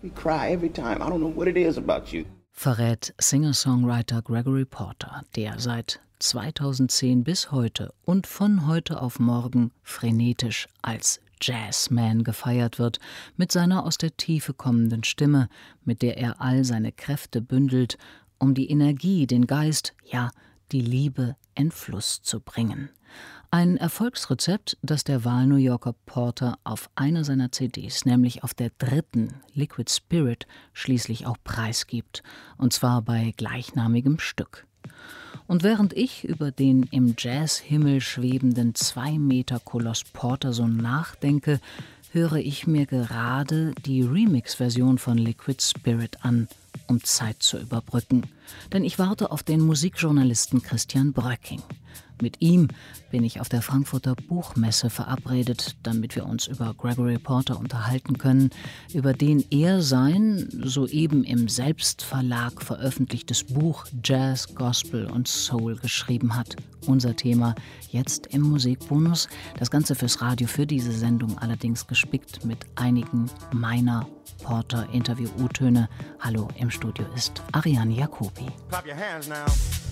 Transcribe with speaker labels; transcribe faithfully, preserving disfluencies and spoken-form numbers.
Speaker 1: You cry every time. I don't know what it is about you.
Speaker 2: Verrät Singer-Songwriter Gregory Porter, der seit zweitausendzehn bis heute und von heute auf morgen frenetisch als Jazzman gefeiert wird, mit seiner aus der Tiefe kommenden Stimme, mit der er all seine Kräfte bündelt, um die Energie, den Geist, ja, die Liebe in Fluss zu bringen. Ein Erfolgsrezept, das der Wahl-New Yorker Porter auf einer seiner C Ds, nämlich auf der dritten, Liquid Spirit, schließlich auch preisgibt, und zwar bei gleichnamigem Stück. Und während ich über den im Jazzhimmel schwebenden Zwei-Meter-Koloss Porter so nachdenke, höre ich mir gerade die Remix-Version von Liquid Spirit an, um Zeit zu überbrücken. Denn ich warte auf den Musikjournalisten Christian Bröcking. Mit ihm bin ich auf der Frankfurter Buchmesse verabredet, damit wir uns über Gregory Porter unterhalten können, über den er sein soeben im Selbstverlag veröffentlichtes Buch Jazz, Gospel und Soul geschrieben hat. Unser Thema jetzt im Musikbonus. Das Ganze fürs Radio, für diese Sendung allerdings gespickt mit einigen meiner Porter-Interview-U-Töne. Hallo, im Studio ist Ariane Jacobi.
Speaker 3: Clap your hands now.